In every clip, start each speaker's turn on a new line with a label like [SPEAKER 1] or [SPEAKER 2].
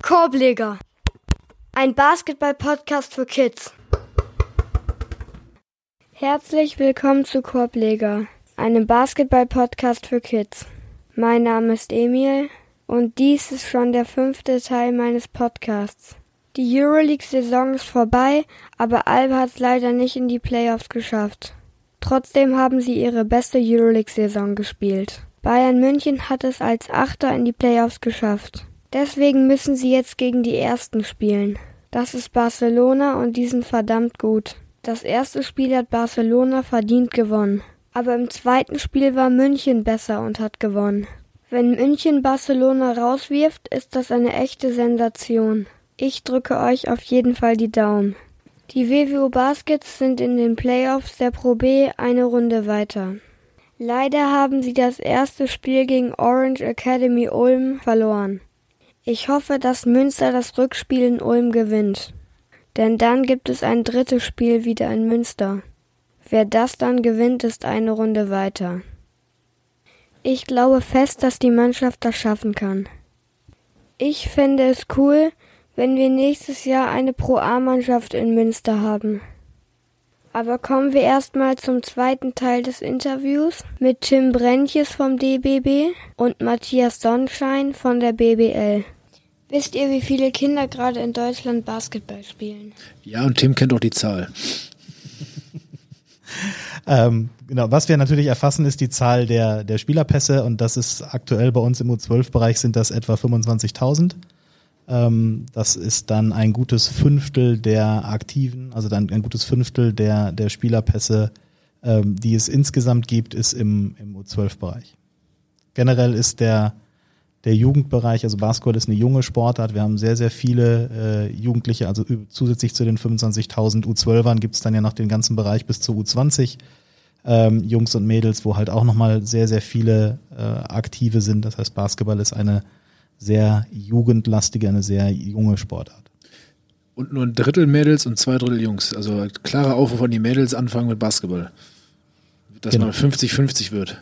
[SPEAKER 1] Korbleger, ein Basketball-Podcast für Kids. Herzlich willkommen zu Korbleger, einem Basketball-Podcast für Kids. Mein Name ist Emil und dies ist schon der 5. Teil meines Podcasts. Die Euroleague-Saison ist vorbei, aber Alba hat es leider nicht in die Playoffs geschafft. Trotzdem haben sie ihre beste Euroleague-Saison gespielt. Bayern München hat es als Achter in die Playoffs geschafft. Deswegen müssen sie jetzt gegen die Ersten spielen. Das ist Barcelona und die sind verdammt gut. Das erste Spiel hat Barcelona verdient gewonnen. Aber im zweiten Spiel war München besser und hat gewonnen. Wenn München Barcelona rauswirft, ist das eine echte Sensation. Ich drücke euch auf jeden Fall die Daumen. Die WWO Baskets sind in den Playoffs der Pro B eine Runde weiter. Leider haben sie das erste Spiel gegen Orange Academy Ulm verloren. Ich hoffe, dass Münster das Rückspiel in Ulm gewinnt. Denn dann gibt es ein drittes Spiel wieder in Münster. Wer das dann gewinnt, ist eine Runde weiter. Ich glaube fest, dass die Mannschaft das schaffen kann. Ich fände es cool, wenn wir nächstes Jahr eine Pro-A-Mannschaft in Münster haben. Aber kommen wir erstmal zum zweiten Teil des Interviews mit Tim Brentjes vom DBB und Matthias Sonnenschein von der BBL. Wisst ihr, wie viele Kinder gerade in Deutschland Basketball spielen?
[SPEAKER 2] Ja, und Tim kennt auch die Zahl.
[SPEAKER 3] Genau, was wir natürlich erfassen, ist die Zahl der Spielerpässe und das ist aktuell bei uns im U12-Bereich sind das etwa 25.000. Das ist dann ein gutes Fünftel der Aktiven, also dann ein gutes Fünftel der Spielerpässe, die es insgesamt gibt, ist im U12-Bereich. Generell ist der Jugendbereich, also Basketball ist eine junge Sportart. Wir haben sehr, sehr viele Jugendliche, also zusätzlich zu den 25.000 U12ern gibt es dann ja noch den ganzen Bereich bis zu U20 Jungs und Mädels, wo halt auch nochmal sehr, sehr viele Aktive sind. Das heißt, Basketball ist eine sehr jugendlastige, eine sehr junge Sportart.
[SPEAKER 2] Und nur 1/3 Mädels und 2/3 Jungs. Also klarer Aufruf an die Mädels, anfangen mit Basketball. Dass man 50-50 wird.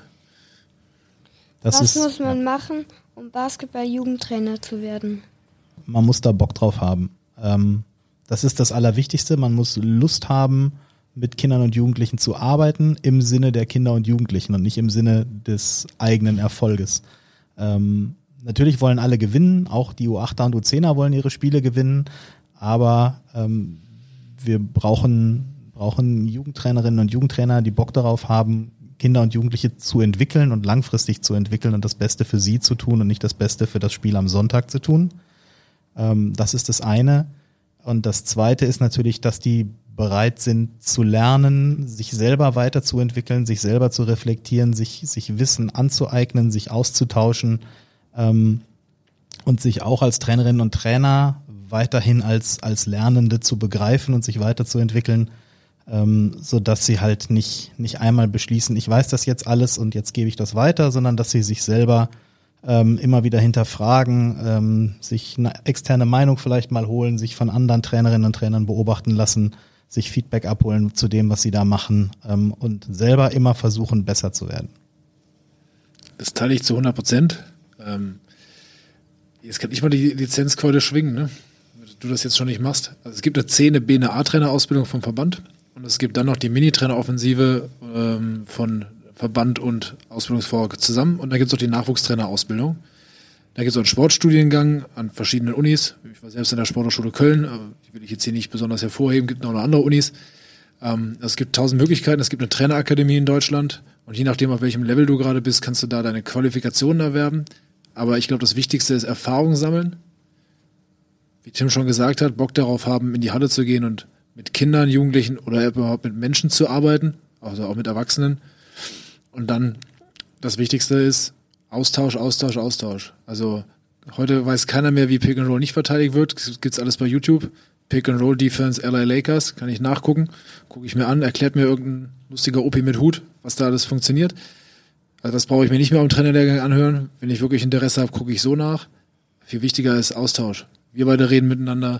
[SPEAKER 1] Was muss man machen, um Basketball-Jugendtrainer zu werden?
[SPEAKER 3] Man muss da Bock drauf haben. Das ist das Allerwichtigste. Man muss Lust haben, mit Kindern und Jugendlichen zu arbeiten, im Sinne der Kinder und Jugendlichen und nicht im Sinne des eigenen Erfolges. Natürlich wollen alle gewinnen, auch die U8er und U10er wollen ihre Spiele gewinnen, aber wir brauchen Jugendtrainerinnen und Jugendtrainer, die Bock darauf haben, Kinder und Jugendliche zu entwickeln und langfristig zu entwickeln und das Beste für sie zu tun und nicht das Beste für das Spiel am Sonntag zu tun. Das ist das eine. Und das zweite ist natürlich, dass die bereit sind zu lernen, sich selber weiterzuentwickeln, sich selber zu reflektieren, sich Wissen anzueignen, sich auszutauschen und sich auch als Trainerinnen und Trainer weiterhin als Lernende zu begreifen und sich weiterzuentwickeln, so dass sie halt nicht einmal beschließen, ich weiß das jetzt alles und jetzt gebe ich das weiter, sondern dass sie sich selber immer wieder hinterfragen, sich eine externe Meinung vielleicht mal holen, sich von anderen Trainerinnen und Trainern beobachten lassen, sich Feedback abholen zu dem, was sie da machen und selber immer versuchen, besser zu werden.
[SPEAKER 2] Das teile ich zu 100%. Jetzt kann ich mal die Lizenzquote schwingen, ne? Wenn du das jetzt schon nicht machst. Also es gibt eine C, eine B, eine A-Trainer-Ausbildung vom Verband und es gibt dann noch die Mini-Trainer-Offensive von Verband und Ausbildungsvororg zusammen und dann gibt es noch die Nachwuchstrainer-Ausbildung. Da gibt es auch einen Sportstudiengang an verschiedenen Unis. Ich war selbst in der Sporthochschule Köln, aber die will ich jetzt hier nicht besonders hervorheben, gibt noch andere Unis. Es gibt 1000 Möglichkeiten, es gibt eine Trainerakademie in Deutschland und je nachdem, auf welchem Level du gerade bist, kannst du da deine Qualifikationen erwerben. Aber ich glaube, das Wichtigste ist Erfahrung sammeln. Wie Tim schon gesagt hat, Bock darauf haben, in die Halle zu gehen und mit Kindern, Jugendlichen oder überhaupt mit Menschen zu arbeiten, also auch mit Erwachsenen. Und dann, das Wichtigste ist Austausch. Also heute weiß keiner mehr, wie Pick and Roll nicht verteidigt wird. Das gibt's alles bei YouTube. Pick and Roll Defense LA Lakers, kann ich nachgucken. Gucke ich mir an, erklärt mir irgendein lustiger Opi mit Hut, was da alles funktioniert. Also das brauche ich mir nicht mehr am Trainerlehrgang anhören. Wenn ich wirklich Interesse habe, gucke ich so nach. Viel wichtiger ist Austausch. Wir beide reden miteinander.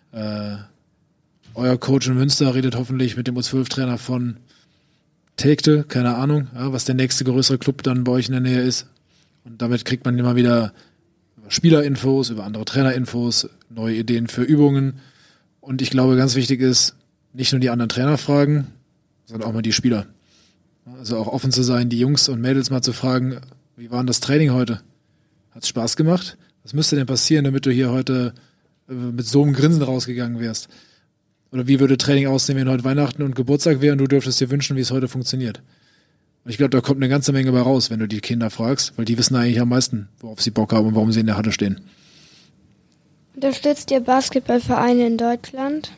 [SPEAKER 2] Euer Coach in Münster redet hoffentlich mit dem U12-Trainer von Telgte, keine Ahnung, ja, was der nächste größere Club dann bei euch in der Nähe ist. Und damit kriegt man immer wieder Spielerinfos, über andere Trainerinfos, neue Ideen für Übungen. Und ich glaube, ganz wichtig ist, nicht nur die anderen Trainer fragen, sondern auch mal die Spieler. Also auch offen zu sein, die Jungs und Mädels mal zu fragen, wie war denn das Training heute? Hat's Spaß gemacht? Was müsste denn passieren, damit du hier heute mit so einem Grinsen rausgegangen wärst? Oder wie würde Training aussehen, wenn heute Weihnachten und Geburtstag wäre und du dürftest dir wünschen, wie es heute funktioniert? Und ich glaube, da kommt eine ganze Menge bei raus, wenn du die Kinder fragst, weil die wissen eigentlich am meisten, worauf sie Bock haben und warum sie in der Halle stehen.
[SPEAKER 1] Unterstützt ihr Basketballvereine in Deutschland?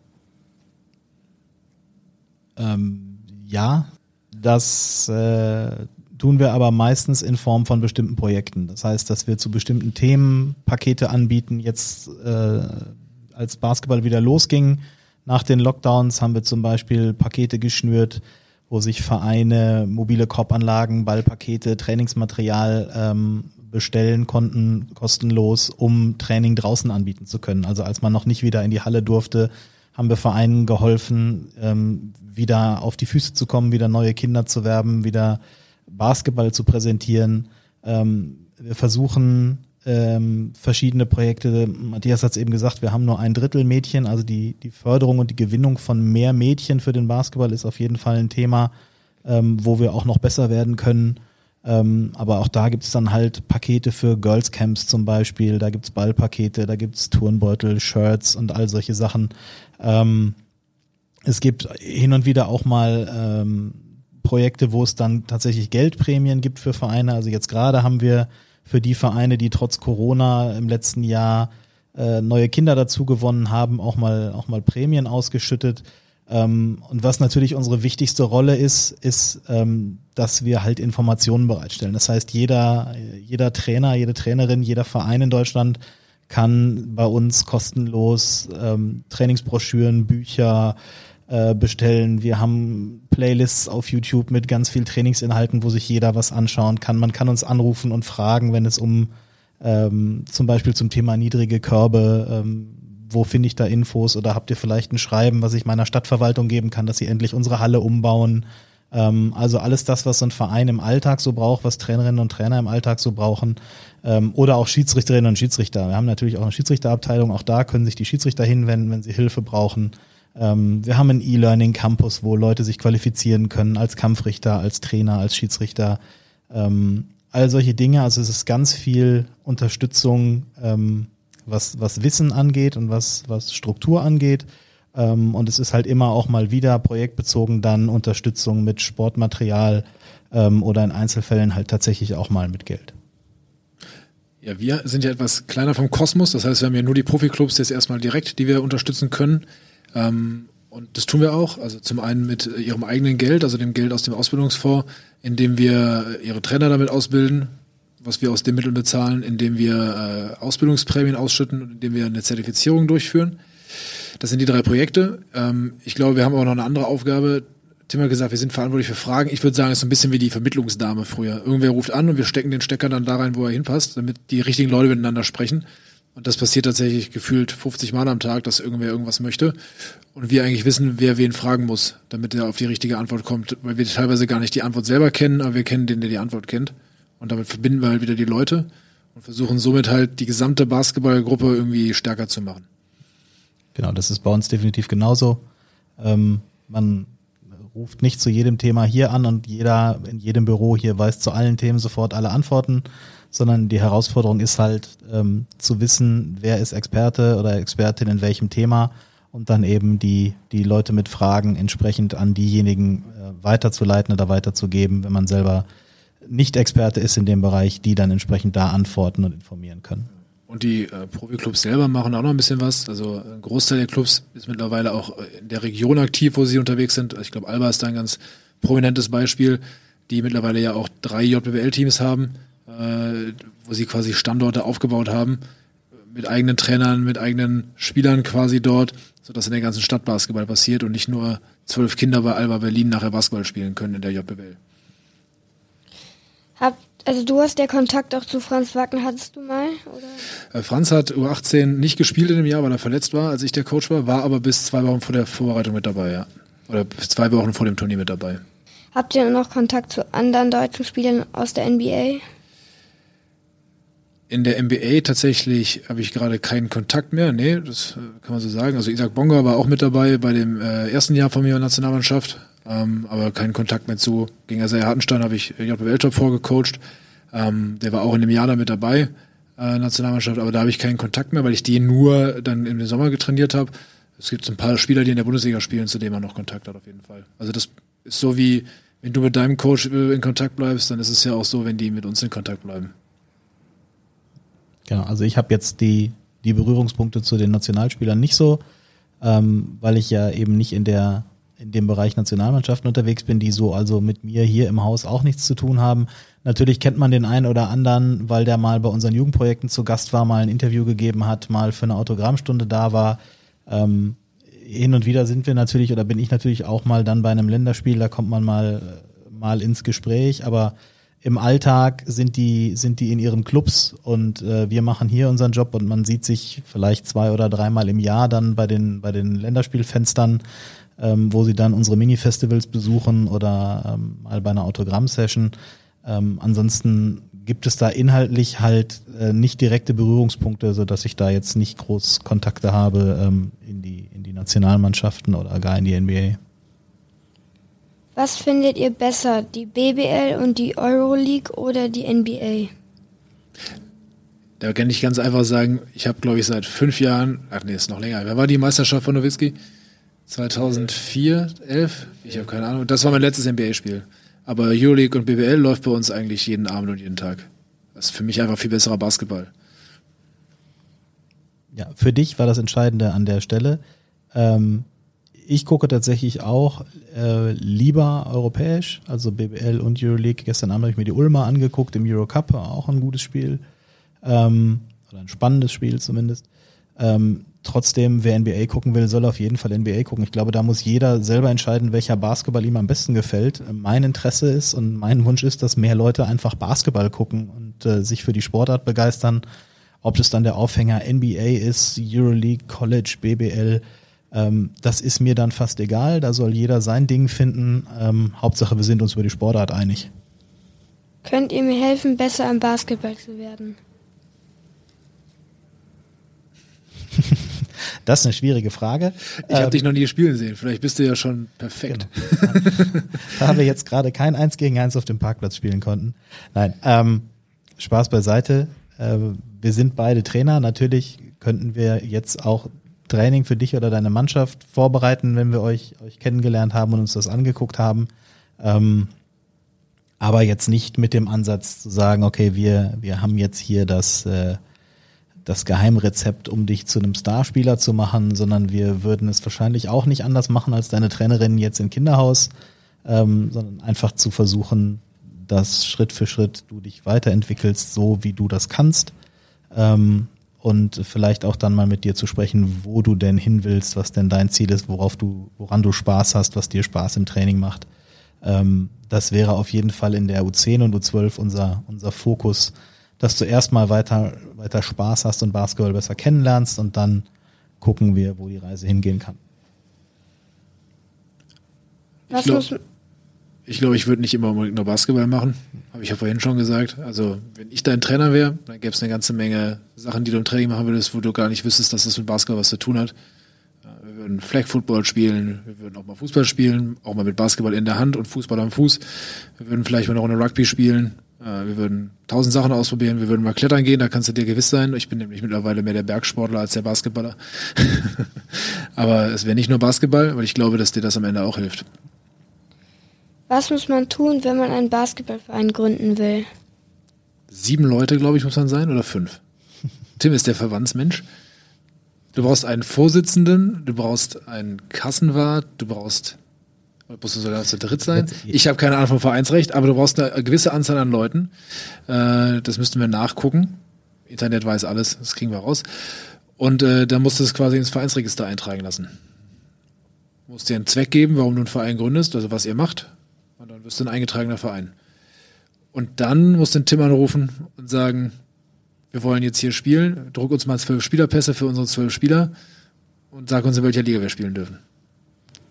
[SPEAKER 3] Ja, das tun wir aber meistens in Form von bestimmten Projekten. Das heißt, dass wir zu bestimmten Themen Pakete anbieten. Jetzt, als Basketball wieder losging, nach den Lockdowns haben wir zum Beispiel Pakete geschnürt, wo sich Vereine mobile Korbanlagen, Ballpakete, Trainingsmaterial bestellen konnten, kostenlos, um Training draußen anbieten zu können. Also als man noch nicht wieder in die Halle durfte, haben wir Vereinen geholfen, wieder auf die Füße zu kommen, wieder neue Kinder zu werben, wieder Basketball zu präsentieren. Wir versuchen verschiedene Projekte. Matthias hat es eben gesagt, wir haben nur 1/3 Mädchen, also die Förderung und die Gewinnung von mehr Mädchen für den Basketball ist auf jeden Fall ein Thema, wo wir auch noch besser werden können. Aber auch da gibt es dann halt Pakete für Girls Camps zum Beispiel, da gibt es Ballpakete, da gibt es Turnbeutel, Shirts und all solche Sachen. Es gibt hin und wieder auch mal Projekte, wo es dann tatsächlich Geldprämien gibt für Vereine. Also jetzt gerade haben wir für die Vereine, die trotz Corona im letzten Jahr neue Kinder dazu gewonnen haben, auch mal Prämien ausgeschüttet. Und was natürlich unsere wichtigste Rolle ist, dass wir halt Informationen bereitstellen. Das heißt, jeder Trainer, jede Trainerin, jeder Verein in Deutschland kann bei uns kostenlos Trainingsbroschüren, Bücher bestellen. Wir haben Playlists auf YouTube mit ganz viel Trainingsinhalten, wo sich jeder was anschauen kann. Man kann uns anrufen und fragen, wenn es um zum Beispiel zum Thema niedrige Körbe, wo finde ich da Infos, oder habt ihr vielleicht ein Schreiben, was ich meiner Stadtverwaltung geben kann, dass sie endlich unsere Halle umbauen. Also alles das, was so ein Verein im Alltag so braucht, was Trainerinnen und Trainer im Alltag so brauchen, oder auch Schiedsrichterinnen und Schiedsrichter. Wir haben natürlich auch eine Schiedsrichterabteilung, auch da können sich die Schiedsrichter hinwenden, wenn sie Hilfe brauchen. Wir haben einen E-Learning Campus, wo Leute sich qualifizieren können als Kampfrichter, als Trainer, als Schiedsrichter. All solche Dinge. Also es ist ganz viel Unterstützung, was Wissen angeht und was Struktur angeht. Und es ist halt immer auch mal wieder projektbezogen dann Unterstützung mit Sportmaterial oder in Einzelfällen halt tatsächlich auch mal mit Geld.
[SPEAKER 2] Ja, wir sind ja etwas kleiner vom Kosmos. Das heißt, wir haben ja nur die Profiklubs jetzt erstmal direkt, die wir unterstützen können. Und das tun wir auch, also zum einen mit ihrem eigenen Geld, also dem Geld aus dem Ausbildungsfonds, indem wir ihre Trainer damit ausbilden, was wir aus den Mitteln bezahlen, indem wir Ausbildungsprämien ausschütten und indem wir eine Zertifizierung durchführen. Das sind die 3 Projekte. Ich glaube, wir haben auch noch eine andere Aufgabe. Tim hat gesagt, wir sind verantwortlich für Fragen. Ich würde sagen, es ist so ein bisschen wie die Vermittlungsdame früher. Irgendwer ruft an und wir stecken den Stecker dann da rein, wo er hinpasst, damit die richtigen Leute miteinander sprechen. Und das passiert tatsächlich gefühlt 50 Mal am Tag, dass irgendwer irgendwas möchte. Und wir eigentlich wissen, wer wen fragen muss, damit er auf die richtige Antwort kommt. Weil wir teilweise gar nicht die Antwort selber kennen, aber wir kennen den, der die Antwort kennt. Und damit verbinden wir halt wieder die Leute und versuchen somit halt die gesamte Basketballgruppe irgendwie stärker zu machen.
[SPEAKER 3] Genau, das ist bei uns definitiv genauso. Man ruft nicht zu jedem Thema hier an und jeder in jedem Büro hier weiß zu allen Themen sofort alle Antworten, sondern die Herausforderung ist halt zu wissen, wer ist Experte oder Expertin in welchem Thema und dann eben die Leute mit Fragen entsprechend an diejenigen weiterzuleiten oder weiterzugeben, wenn man selber nicht Experte ist in dem Bereich, die dann entsprechend da antworten und informieren können.
[SPEAKER 2] Und die Profi-Clubs selber machen auch noch ein bisschen was. Also ein Großteil der Clubs ist mittlerweile auch in der Region aktiv, wo sie unterwegs sind. Ich glaube, Alba ist da ein ganz prominentes Beispiel, die mittlerweile ja auch 3 JBL-Teams haben, wo sie quasi Standorte aufgebaut haben, mit eigenen Trainern, mit eigenen Spielern quasi dort, sodass in der ganzen Stadt Basketball passiert und nicht nur 12 Kinder bei Alba Berlin nachher Basketball spielen können in der JBL.
[SPEAKER 1] Also du hast ja Kontakt auch zu Franz Wagner, hattest du mal? Oder?
[SPEAKER 2] Franz hat U18 nicht gespielt in dem Jahr, weil er verletzt war, als ich der Coach war aber bis 2 Wochen vor der Vorbereitung mit dabei, ja. Oder bis 2 Wochen vor dem Turnier mit dabei.
[SPEAKER 1] Habt ihr noch Kontakt zu anderen deutschen Spielern aus der NBA?
[SPEAKER 2] In der NBA tatsächlich habe ich gerade keinen Kontakt mehr. Nee, das kann man so sagen. Also Isaac Bonga war auch mit dabei bei dem ersten Jahr von mir in der Nationalmannschaft, aber keinen Kontakt mehr zu. Gegen Isaiah Hartenstein habe ich JBL Top vorgecoacht. Der war auch in dem Jahr da mit dabei, Nationalmannschaft, aber da habe ich keinen Kontakt mehr, weil ich die nur dann im Sommer getrainiert habe. Es gibt ein paar Spieler, die in der Bundesliga spielen, zu denen man noch Kontakt hat auf jeden Fall. Also das ist so wie, wenn du mit deinem Coach in Kontakt bleibst, dann ist es ja auch so, wenn die mit uns in Kontakt bleiben.
[SPEAKER 3] Genau, also ich habe jetzt die Berührungspunkte zu den Nationalspielern nicht so, weil ich ja eben nicht in dem Bereich Nationalmannschaften unterwegs bin, die so also mit mir hier im Haus auch nichts zu tun haben. Natürlich kennt man den einen oder anderen, weil der mal bei unseren Jugendprojekten zu Gast war, mal ein Interview gegeben hat, mal für eine Autogrammstunde da war. Hin und wieder sind wir natürlich oder bin ich natürlich auch mal dann bei einem Länderspiel, da kommt man mal ins Gespräch, aber im Alltag sind die in ihren Clubs und wir machen hier unseren Job und man sieht sich vielleicht 2 oder 3 Mal im Jahr dann bei den Länderspielfenstern, wo sie dann unsere Mini-Festivals besuchen oder mal bei einer Autogramm-Session. Ansonsten gibt es da inhaltlich halt nicht direkte Berührungspunkte, sodass ich da jetzt nicht groß Kontakte habe in die Nationalmannschaften oder gar in die NBA.
[SPEAKER 1] Was findet ihr besser, die BBL und die Euroleague oder die NBA?
[SPEAKER 2] Da kann ich ganz einfach sagen, ich habe, glaube ich, seit 5 Jahren, ist noch länger. Wer war die Meisterschaft von Nowitzki? 2004, 11? Ich habe keine Ahnung. Das war mein letztes NBA-Spiel. Aber Euroleague und BBL läuft bei uns eigentlich jeden Abend und jeden Tag. Das ist für mich einfach viel besserer Basketball.
[SPEAKER 3] Ja, für dich war das Entscheidende an der Stelle. Ich gucke tatsächlich auch lieber europäisch, also BBL und Euroleague. Gestern Abend habe ich mir die Ulmer angeguckt im Eurocup, auch ein gutes Spiel. Oder ein spannendes Spiel zumindest. Trotzdem, wer NBA gucken will, soll auf jeden Fall NBA gucken. Ich glaube, da muss jeder selber entscheiden, welcher Basketball ihm am besten gefällt. Mein Interesse ist und mein Wunsch ist, dass mehr Leute einfach Basketball gucken und sich für die Sportart begeistern. Ob das dann der Aufhänger NBA ist, Euroleague, College, BBL, das ist mir dann fast egal. Da soll jeder sein Ding finden. Hauptsache, wir sind uns über die Sportart einig.
[SPEAKER 1] Könnt ihr mir helfen, besser im Basketball zu werden?
[SPEAKER 3] Das ist eine schwierige Frage.
[SPEAKER 2] Ich habe dich noch nie spielen sehen. Vielleicht bist du ja schon perfekt.
[SPEAKER 3] Genau. Da wir jetzt gerade kein 1 gegen 1 auf dem Parkplatz spielen konnten. Nein, Spaß beiseite. Wir sind beide Trainer. Natürlich könnten wir jetzt auch Training für dich oder deine Mannschaft vorbereiten, wenn wir euch kennengelernt haben und uns das angeguckt haben. Aber jetzt nicht mit dem Ansatz zu sagen, okay, wir haben jetzt hier das Geheimrezept, um dich zu einem Starspieler zu machen, sondern wir würden es wahrscheinlich auch nicht anders machen als deine Trainerin jetzt im Kinderhaus, sondern einfach zu versuchen, dass Schritt für Schritt du dich weiterentwickelst, so wie du das kannst, und vielleicht auch dann mal mit dir zu sprechen, wo du denn hin willst, was denn dein Ziel ist, woran du Spaß hast, was dir Spaß im Training macht. Das wäre auf jeden Fall in der U10 und U12 unser Fokus, dass du erstmal weiter Spaß hast und Basketball besser kennenlernst und dann gucken wir, wo die Reise hingehen kann.
[SPEAKER 2] Ich glaube, ich würde nicht immer unbedingt nur Basketball machen. Habe ich ja vorhin schon gesagt. Also, wenn ich dein Trainer wäre, dann gäbe es eine ganze Menge Sachen, die du im Training machen würdest, wo du gar nicht wüsstest, dass das mit Basketball was zu tun hat. Wir würden Flag Football spielen, wir würden auch mal Fußball spielen, auch mal mit Basketball in der Hand und Fußball am Fuß. Wir würden vielleicht mal eine Runde Rugby spielen. Wir würden 1000 Sachen ausprobieren. Wir würden mal klettern gehen, da kannst du dir gewiss sein. Ich bin nämlich mittlerweile mehr der Bergsportler als der Basketballer. Aber es wäre nicht nur Basketball, weil ich glaube, dass dir das am Ende auch hilft.
[SPEAKER 1] Was muss man tun, wenn man einen Basketballverein gründen will?
[SPEAKER 2] 7 Leute, glaube ich, muss man sein, oder 5. Tim ist der Verbandsmensch. Du brauchst einen Vorsitzenden, du brauchst einen Kassenwart, musst du sogar zu dritt sein. Ich habe keine Ahnung vom Vereinsrecht, aber du brauchst eine gewisse Anzahl an Leuten. Das müssten wir nachgucken. Internet weiß alles, das kriegen wir raus. Und dann musst du es quasi ins Vereinsregister eintragen lassen. Du musst dir einen Zweck geben, warum du einen Verein gründest, also was ihr macht. Und dann wirst du ein eingetragener Verein. Und dann musst du den Tim anrufen und sagen, wir wollen jetzt hier spielen, druck uns mal 12 Spielerpässe für unsere 12 Spieler und sag uns, in welcher Liga wir spielen dürfen.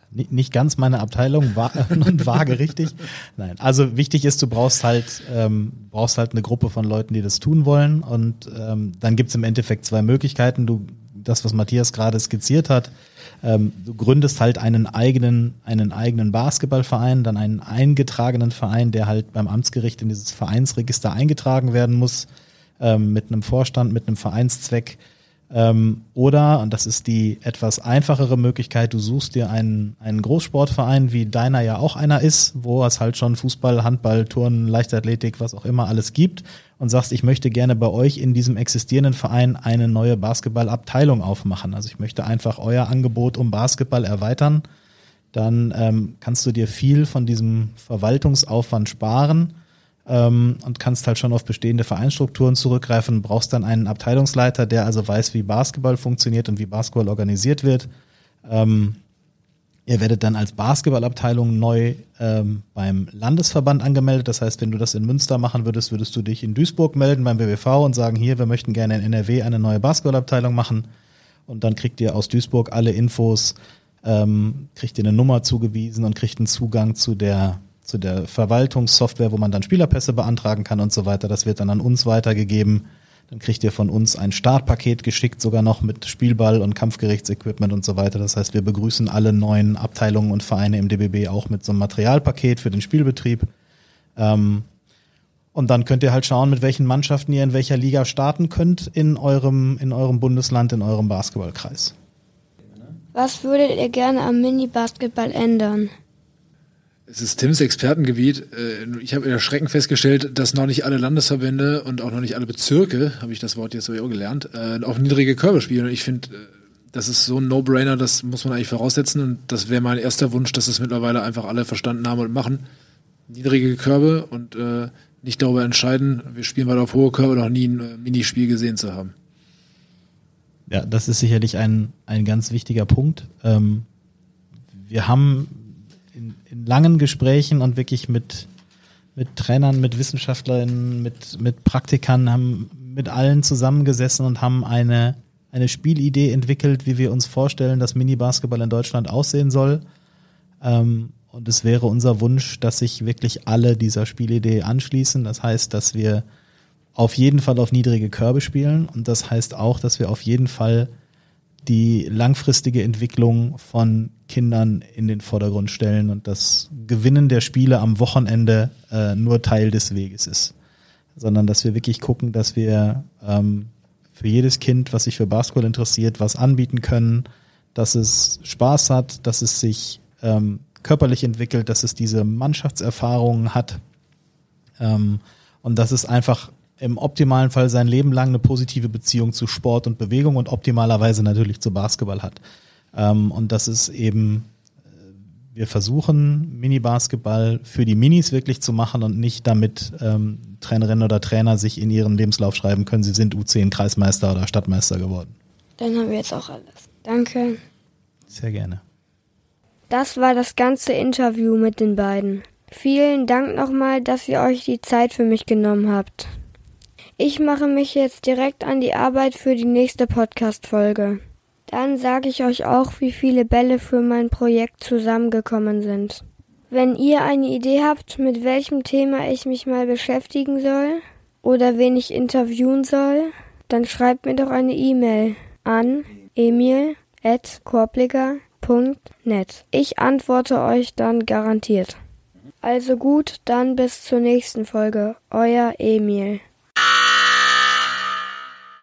[SPEAKER 3] nicht ganz meine Abteilung, und vage richtig. Nein, also wichtig ist, du brauchst halt eine Gruppe von Leuten, die das tun wollen, und dann gibt's im Endeffekt zwei Möglichkeiten. Das, was Matthias gerade skizziert hat, du gründest halt einen eigenen Basketballverein, dann einen eingetragenen Verein, der halt beim Amtsgericht in dieses Vereinsregister eingetragen werden muss, mit einem Vorstand, mit einem Vereinszweck. Oder, und das ist die etwas einfachere Möglichkeit, du suchst dir einen Großsportverein, wie deiner ja auch einer ist, wo es halt schon Fußball, Handball, Turnen, Leichtathletik, was auch immer alles gibt, und sagst, ich möchte gerne bei euch in diesem existierenden Verein eine neue Basketballabteilung aufmachen. Also ich möchte einfach euer Angebot um Basketball erweitern. Dann kannst du dir viel von diesem Verwaltungsaufwand sparen, und kannst halt schon auf bestehende Vereinsstrukturen zurückgreifen, brauchst dann einen Abteilungsleiter, der also weiß, wie Basketball funktioniert und wie Basketball organisiert wird. Ihr werdet dann als Basketballabteilung neu beim Landesverband angemeldet. Das heißt, wenn du das in Münster machen würdest, würdest du dich in Duisburg melden beim BBV und sagen, hier, wir möchten gerne in NRW eine neue Basketballabteilung machen. Und dann kriegt ihr aus Duisburg alle Infos, kriegt ihr eine Nummer zugewiesen und kriegt einen Zugang zu der Verwaltungssoftware, wo man dann Spielerpässe beantragen kann und so weiter. Das wird dann an uns weitergegeben. Dann kriegt ihr von uns ein Startpaket geschickt, sogar noch mit Spielball und Kampfgerichtsequipment und so weiter. Das heißt, wir begrüßen alle neuen Abteilungen und Vereine im DBB auch mit so einem Materialpaket für den Spielbetrieb. Und dann könnt ihr halt schauen, mit welchen Mannschaften ihr in welcher Liga starten könnt in eurem Bundesland, in eurem Basketballkreis.
[SPEAKER 1] Was würdet ihr gerne am Mini-Basketball ändern?
[SPEAKER 2] Es ist Tims Expertengebiet. Ich habe erschreckend festgestellt, dass noch nicht alle Landesverbände und auch noch nicht alle Bezirke, habe ich das Wort jetzt sowieso gelernt, auf niedrige Körbe spielen. Und ich finde, das ist so ein No-Brainer, das muss man eigentlich voraussetzen. Und das wäre mein erster Wunsch, dass es mittlerweile einfach alle verstanden haben und machen. Niedrige Körbe und nicht darüber entscheiden, wir spielen weiter auf hohe Körbe, noch nie ein Minispiel gesehen zu haben.
[SPEAKER 3] Ja, das ist sicherlich ein ganz wichtiger Punkt. Wir haben in langen Gesprächen und wirklich mit Trainern, mit Wissenschaftlern, mit Praktikern, haben mit allen zusammengesessen und haben eine Spielidee entwickelt, wie wir uns vorstellen, dass Mini-Basketball in Deutschland aussehen soll. Und es wäre unser Wunsch, dass sich wirklich alle dieser Spielidee anschließen. Das heißt, dass wir auf jeden Fall auf niedrige Körbe spielen, und das heißt auch, dass wir auf jeden Fall die langfristige Entwicklung von Kindern in den Vordergrund stellen und das Gewinnen der Spiele am Wochenende nur Teil des Weges ist. Sondern dass wir wirklich gucken, dass wir für jedes Kind, was sich für Basketball interessiert, was anbieten können, dass es Spaß hat, dass es sich körperlich entwickelt, dass es diese Mannschaftserfahrungen hat, und dass es einfach im optimalen Fall sein Leben lang eine positive Beziehung zu Sport und Bewegung und optimalerweise natürlich zu Basketball hat. Und das ist eben, wir versuchen Mini-Basketball für die Minis wirklich zu machen und nicht damit Trainerinnen oder Trainer sich in ihren Lebenslauf schreiben können, sie sind U10 Kreismeister oder Stadtmeister geworden.
[SPEAKER 1] Dann haben wir jetzt auch alles. Danke.
[SPEAKER 3] Sehr gerne.
[SPEAKER 1] Das war das ganze Interview mit den beiden. Vielen Dank nochmal, dass ihr euch die Zeit für mich genommen habt. Ich mache mich jetzt direkt an die Arbeit für die nächste Podcast-Folge. Dann sage ich euch auch, wie viele Bälle für mein Projekt zusammengekommen sind. Wenn ihr eine Idee habt, mit welchem Thema ich mich mal beschäftigen soll oder wen ich interviewen soll, dann schreibt mir doch eine E-Mail an emil@korbligger.net. Ich antworte euch dann garantiert. Also gut, dann bis zur nächsten Folge. Euer Emil.